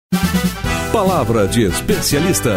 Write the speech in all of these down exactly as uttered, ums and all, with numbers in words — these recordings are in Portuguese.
Palavra de especialista.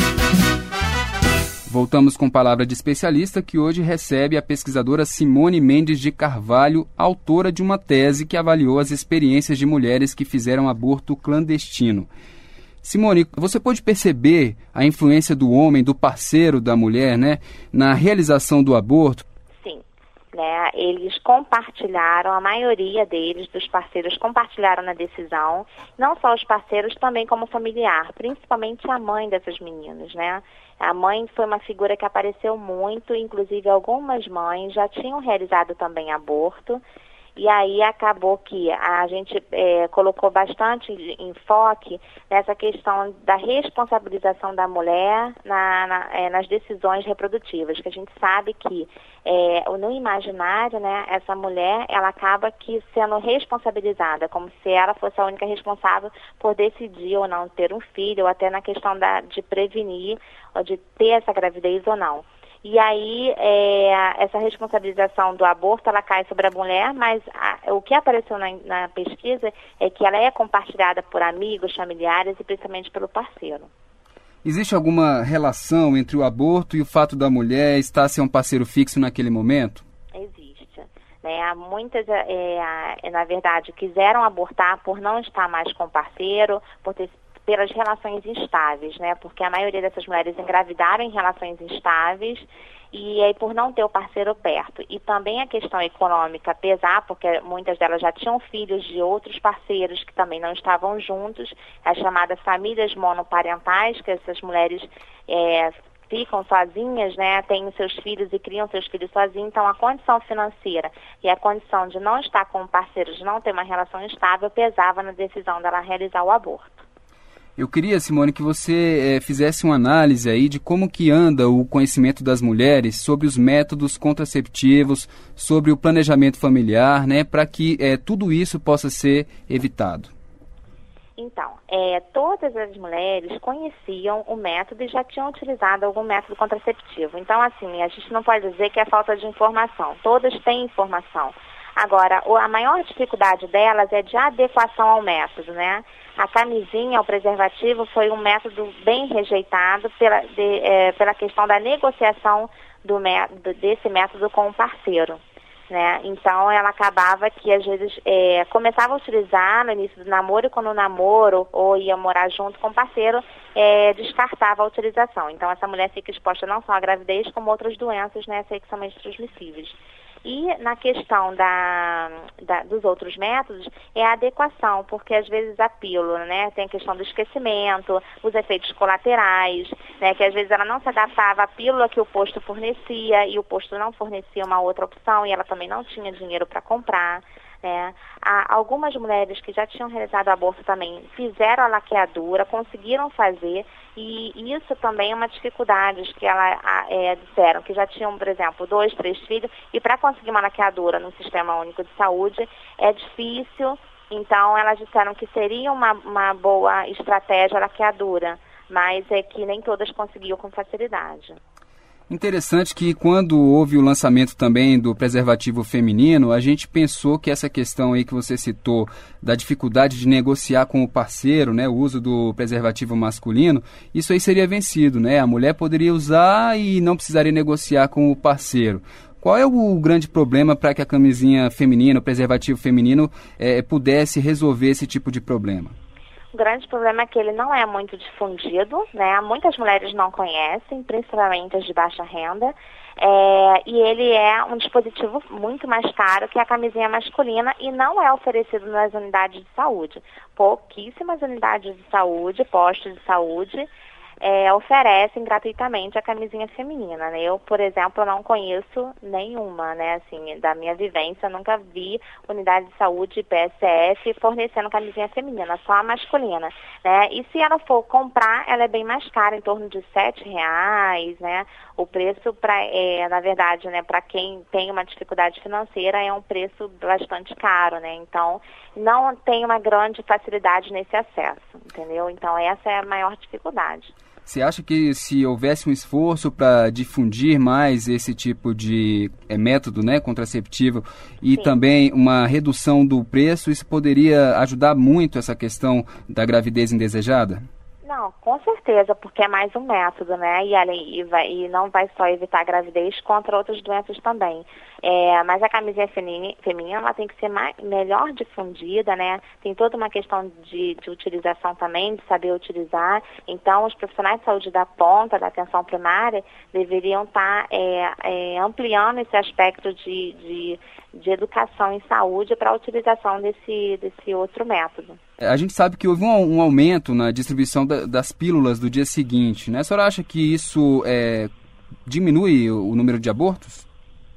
Voltamos com Palavra de Especialista, que hoje recebe a pesquisadora Simone Mendes de Carvalho, autora de uma tese que avaliou as experiências de mulheres que fizeram aborto clandestino. Simone, você pode perceber a influência do homem, do parceiro da mulher, né, na realização do aborto? Sim, né, eles compartilharam, a maioria deles, dos parceiros, compartilharam na decisão, não só os parceiros, também como familiar, principalmente a mãe dessas meninas, né? A mãe foi uma figura que apareceu muito, inclusive algumas mães já tinham realizado também aborto, e aí acabou que a gente é, colocou bastante enfoque nessa questão da responsabilização da mulher na, na, é, nas decisões reprodutivas, que a gente sabe que é, no imaginário, né, essa mulher, ela acaba que sendo responsabilizada, como se ela fosse a única responsável por decidir ou não ter um filho, ou até na questão da, de prevenir ou de ter essa gravidez ou não. E aí, é, essa responsabilização do aborto, ela cai sobre a mulher, mas a, o que apareceu na, na pesquisa é que ela é compartilhada por amigos, familiares e principalmente pelo parceiro. Existe alguma relação entre o aborto e o fato da mulher estar sem um parceiro fixo naquele momento? Existe. Né? Muitas, é, é, na verdade, quiseram abortar por não estar mais com o parceiro, por ter pelas relações instáveis, né? Porque a maioria dessas mulheres engravidaram em relações instáveis e aí por não ter o parceiro perto. E também a questão econômica pesar, porque muitas delas já tinham filhos de outros parceiros que também não estavam juntos, as chamadas famílias monoparentais, que essas mulheres é, ficam sozinhas, né? Têm os seus filhos e criam seus filhos sozinhos, então a condição financeira e a condição de não estar com o parceiro, de não ter uma relação estável, pesava na decisão dela realizar o aborto. Eu queria, Simone, que você é, fizesse uma análise aí de como que anda o conhecimento das mulheres sobre os métodos contraceptivos, sobre o planejamento familiar, né, para que é, tudo isso possa ser evitado. Então, é, todas as mulheres conheciam o método e já tinham utilizado algum método contraceptivo. Então, assim, a gente não pode dizer que é falta de informação. Todas têm informação. Agora, a maior dificuldade delas é de adequação ao método, né? A camisinha, o preservativo, foi um método bem rejeitado pela, de, é, pela questão da negociação do método, desse método com o parceiro, né? Então, ela acabava que, às vezes, é, começava a utilizar no início do namoro e quando o namoro ou ia morar junto com o parceiro, é, descartava a utilização. Então, essa mulher fica exposta não só à gravidez, como outras doenças, né, sexualmente transmissíveis. E na questão da, da, dos outros métodos, é a adequação, porque às vezes a pílula, né, tem a questão do esquecimento, os efeitos colaterais, né, que às vezes ela não se adaptava à pílula que o posto fornecia e o posto não fornecia uma outra opção e ela também não tinha dinheiro para comprar. Né. Há algumas mulheres que já tinham realizado aborto também fizeram a laqueadura, conseguiram fazer, e isso também é uma dificuldade que elas é, disseram, que já tinham, por exemplo, dois, três filhos, e para conseguir uma laqueadura no Sistema Único de Saúde é difícil, então elas disseram que seria uma, uma boa estratégia a laqueadura, mas é que nem todas conseguiam com facilidade. Interessante que quando houve o lançamento também do preservativo feminino, a gente pensou que essa questão aí que você citou da dificuldade de negociar com o parceiro, né, o uso do preservativo masculino, isso aí seria vencido, né? A mulher poderia usar e não precisaria negociar com o parceiro. Qual é o grande problema para que a camisinha feminina, o preservativo feminino, é, pudesse resolver esse tipo de problema? O grande problema é que ele não é muito difundido, né? Muitas mulheres não conhecem, principalmente as de baixa renda, é, e ele é um dispositivo muito mais caro que a camisinha masculina e não é oferecido nas unidades de saúde. Pouquíssimas unidades de saúde, postos de saúde, É, oferecem gratuitamente a camisinha feminina, né? Eu, por exemplo, não conheço nenhuma, né? Assim, da minha vivência, nunca vi unidade de saúde P S F fornecendo camisinha feminina, só a masculina, né? E se ela for comprar, ela é bem mais cara, em torno de sete reais, né? O preço, pra, é, na verdade, né, para quem tem uma dificuldade financeira, é um preço bastante caro, né? Então, não tem uma grande facilidade nesse acesso, entendeu? Então, essa é a maior dificuldade. Você acha que se houvesse um esforço para difundir mais esse tipo de é, método, né, contraceptivo e Sim. também uma redução do preço, isso poderia ajudar muito essa questão da gravidez indesejada? Não, com certeza, porque é mais um método, né? E, além, e, vai, e não vai só evitar a gravidez, contra outras doenças também. É, mas a camisinha feminina ela tem que ser mais, melhor difundida, né? Tem toda uma questão de, de utilização também, de saber utilizar. Então, os profissionais de saúde da ponta, da atenção primária, deveriam estar é, é, ampliando esse aspecto de, de, de educação em saúde para a utilização desse, desse outro método. A gente sabe que houve um, um aumento na distribuição da, das pílulas do dia seguinte, né? A senhora acha que isso é, diminui o, o número de abortos?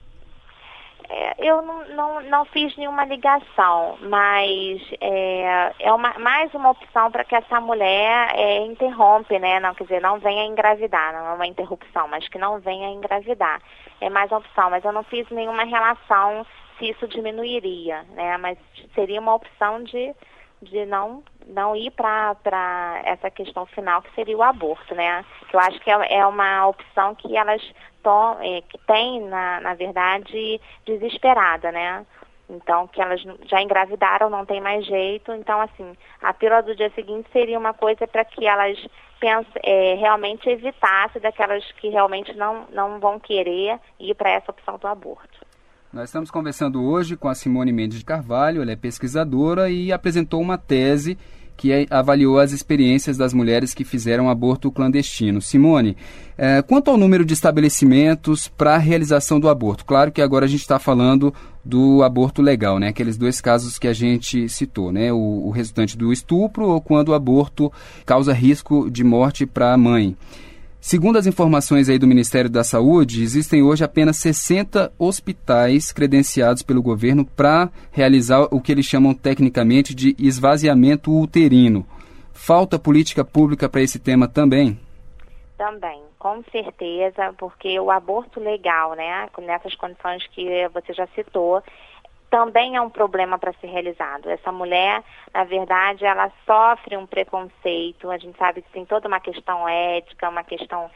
É, eu não, não, não fiz nenhuma ligação, mas é, é uma, mais uma opção para que essa mulher é, interrompe, né? Não, quer dizer, não venha engravidar, não é uma interrupção, mas que não venha engravidar. É mais uma opção, mas eu não fiz nenhuma relação se isso diminuiria, né? Mas seria uma opção de... de não, não ir para essa questão final, que seria o aborto, né? Que eu acho que é, é uma opção que elas tom, é, que têm, na, na verdade, desesperada, né? Então, que elas já engravidaram, não tem mais jeito. Então, assim, a pílula do dia seguinte seria uma coisa para que elas pense, é, realmente evitassem daquelas que realmente não, não vão querer ir para essa opção do aborto. Nós estamos conversando hoje com a Simone Mendes de Carvalho, ela é pesquisadora e apresentou uma tese que avaliou as experiências das mulheres que fizeram aborto clandestino. Simone, é, quanto ao número de estabelecimentos para a realização do aborto, claro que agora a gente está falando do aborto legal, né? Aqueles dois casos que a gente citou, né? O, o resultante do estupro ou quando o aborto causa risco de morte para a mãe. Segundo as informações aí do Ministério da Saúde, existem hoje apenas sessenta hospitais credenciados pelo governo para realizar o que eles chamam tecnicamente de esvaziamento uterino. Falta política pública para esse tema também? Também, com certeza, porque o aborto legal, né, nessas condições que você já citou, também é um problema para ser realizado. Essa mulher, na verdade, ela sofre um preconceito. A gente sabe que tem toda uma questão ética, uma questão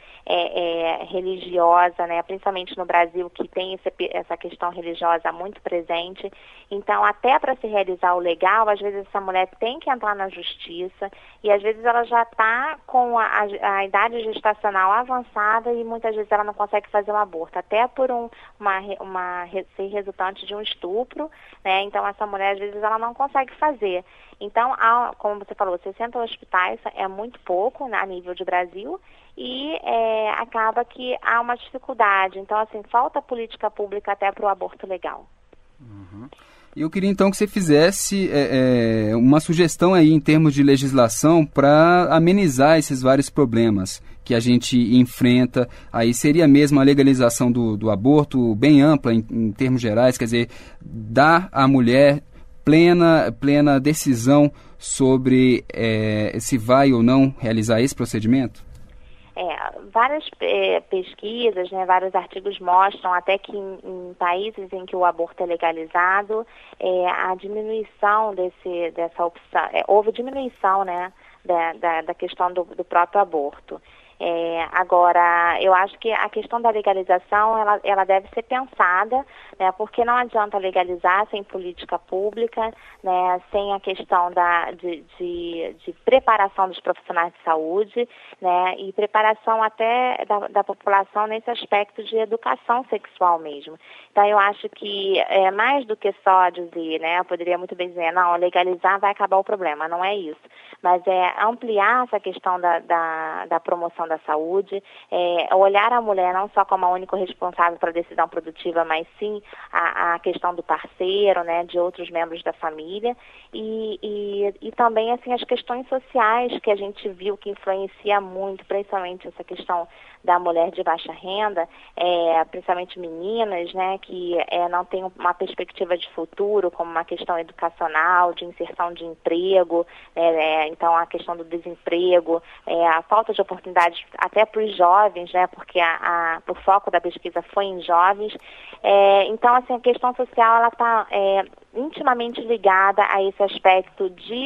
é, é, religiosa, né? Principalmente no Brasil, que tem esse, essa questão religiosa muito presente. Então, até para se realizar o legal, às vezes essa mulher tem que entrar na justiça e às vezes ela já está com a, a, a idade gestacional avançada e muitas vezes ela não consegue fazer um aborto, até por um, uma, uma, ser resultante de um estupro. Né? Então, essa mulher, às vezes, ela não consegue fazer. Então, há, como você falou, sessenta hospitais é muito pouco, né, a nível de Brasil e é, acaba que há uma dificuldade. Então, assim, falta política pública até para o aborto legal. Uhum. Eu queria, então, que você fizesse é, é, uma sugestão aí em termos de legislação para amenizar esses vários problemas que a gente enfrenta. Aí seria mesmo a legalização do, do aborto bem ampla em, em termos gerais, quer dizer, dar à mulher plena, plena decisão sobre é, se vai ou não realizar esse procedimento? É, várias é, pesquisas, né, vários artigos mostram até que em, em países em que o aborto é legalizado, é, a diminuição desse, dessa opção, é, houve diminuição, né, da, da, da questão do, do próprio aborto. É, agora, eu acho que a questão da legalização, ela, ela deve ser pensada, né, porque não adianta legalizar sem política pública, né, sem a questão da, de, de, de preparação dos profissionais de saúde, né, e preparação até da, da população nesse aspecto de educação sexual mesmo. Então, eu acho que é mais do que só dizer, né, eu poderia muito bem dizer, não, legalizar vai acabar o problema, não é isso. Mas é ampliar essa questão da, da, da promoção da saúde, é, olhar a mulher não só como a única responsável pela decisão produtiva, mas sim a, a questão do parceiro, né, de outros membros da família e, e, e também assim, as questões sociais que a gente viu que influencia muito, principalmente essa questão da mulher de baixa renda, é, principalmente meninas, né, que é, não têm uma perspectiva de futuro, como uma questão educacional, de inserção de emprego, é, é, então a questão do desemprego, é, a falta de oportunidades até para os jovens, né, porque a, a, o foco da pesquisa foi em jovens. É, então, assim, a questão social ela está é, intimamente ligada a esse aspecto de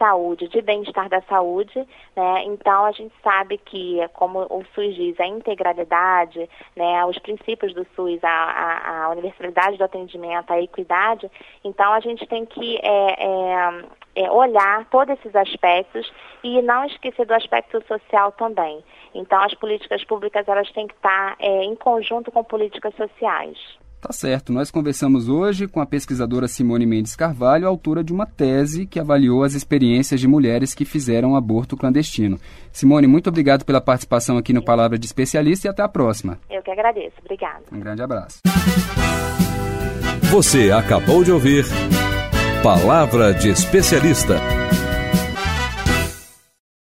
saúde, de bem-estar da saúde, né? Então, a gente sabe que, como o SUS diz, a integralidade, né, os princípios do SUS, a, a, a universalidade do atendimento, a equidade, então a gente tem que é, é, é, olhar todos esses aspectos e não esquecer do aspecto social também. Então, as políticas públicas, elas têm que estar é, em conjunto com políticas sociais. Tá certo. Nós conversamos hoje com a pesquisadora Simone Mendes Carvalho, autora de uma tese que avaliou as experiências de mulheres que fizeram aborto clandestino. Simone, muito obrigado pela participação aqui no Palavra de Especialista e até a próxima. Eu que agradeço. Obrigada. Um grande abraço. Você acabou de ouvir Palavra de Especialista.